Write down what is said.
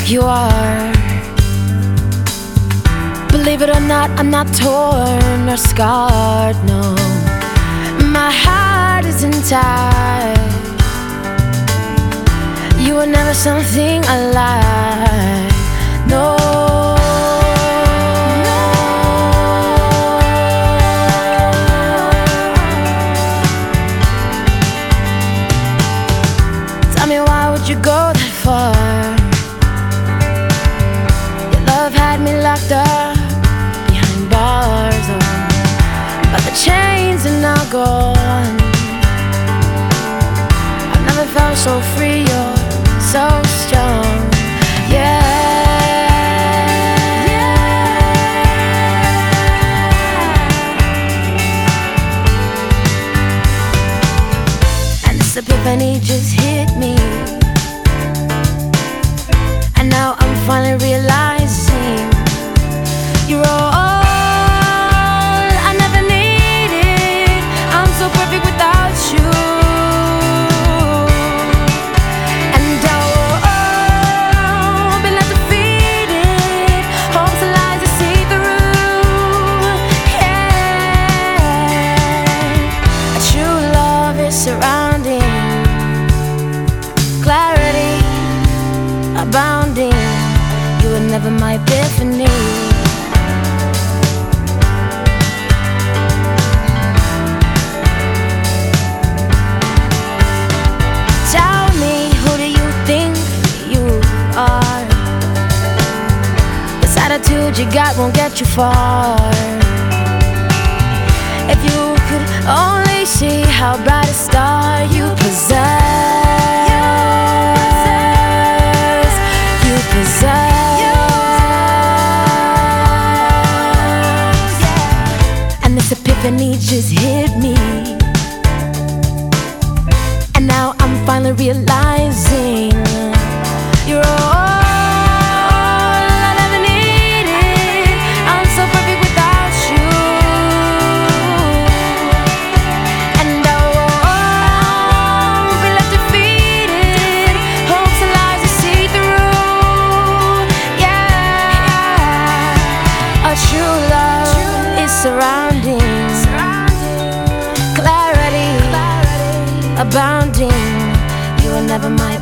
you are. Believe it or not, I'm not torn or scarred, no. My heart is intact. You were never something I lied, no. Tell me, why would you go that far? Your love had me locked up behind bars, oh, but the chains are now gone. I've never felt so free or so strong, yeah. And this epiphany just hit me, and now I'm finally realizing you're all I never needed. I'm so perfect without you. And I'll be left defeated. Hopes and lies I see through, yeah. A true love is surrounding, clarity abounding. You were never my epiphany. Tell me, who do you think you are? This attitude you got won't get you far. If you could only see how bright a star you possess, you possess. This epiphany just hit me, and now I'm finally realizing you're all I ever needed. I'm so perfect without you. And I'll be left defeated. Hopes and lies I see through, yeah. A true love is surrounding, clarity abounding. You were never my